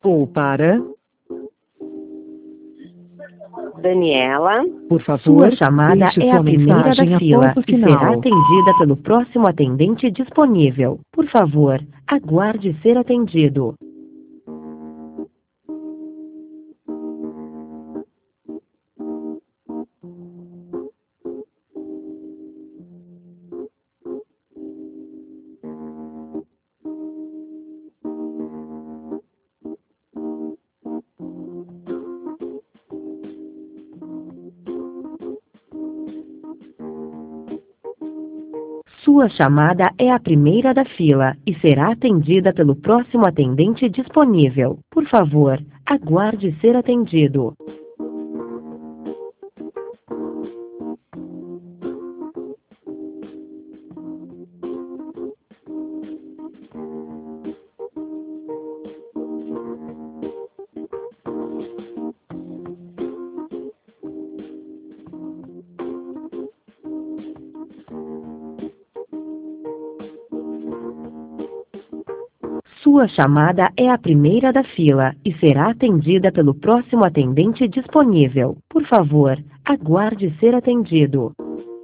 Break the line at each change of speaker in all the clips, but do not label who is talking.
ou para...
Daniela.
Por favor,
Sua chamada
deixe
é
sua
a primeira da
mensagem
fila
após o
e será
sinal.
atendida pelo próximo atendente disponível. Por favor, aguarde ser atendido. Sua chamada é a primeira da fila e será atendida pelo próximo atendente disponível. Por favor, aguarde ser atendido. Sua chamada é a primeira da fila e será atendida pelo próximo atendente disponível. Por favor, aguarde ser atendido.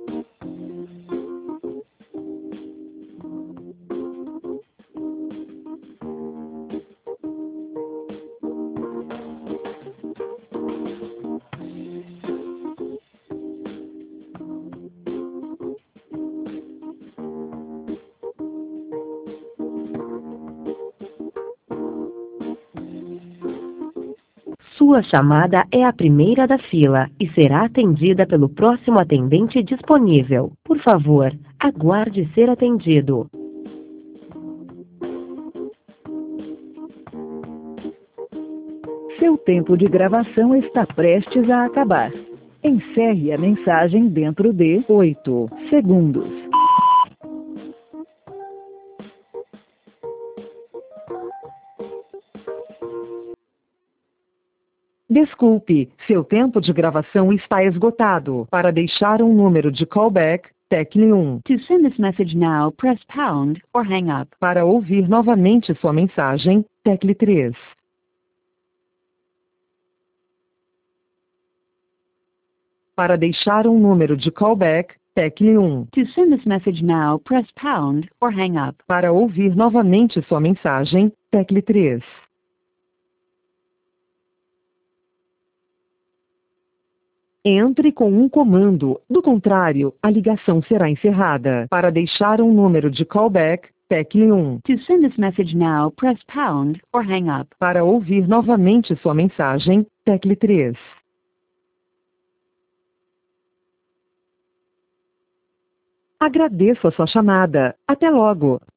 Sua chamada é a primeira da fila e será atendida pelo próximo atendente disponível. Por favor, aguarde ser atendido.
Seu tempo de gravação está prestes a acabar. Encerre a mensagem dentro de 8 segundos. Desculpe, seu tempo de gravação está esgotado. Para deixar um número de callback, tecle 1.
To send this message now, press pound or hang up.
Para ouvir novamente sua mensagem, tecle 3. Para deixar um número de callback, tecle 1.
To send this message now, press pound or hang up.
Para ouvir novamente sua mensagem, tecle 3. Entre com um comando, do contrário, a ligação será encerrada. Para deixar um número de callback, tecle 1.
To send this message now, press pound or hang up.
Para ouvir novamente sua mensagem, tecle 3. Agradeço a sua chamada. Até logo.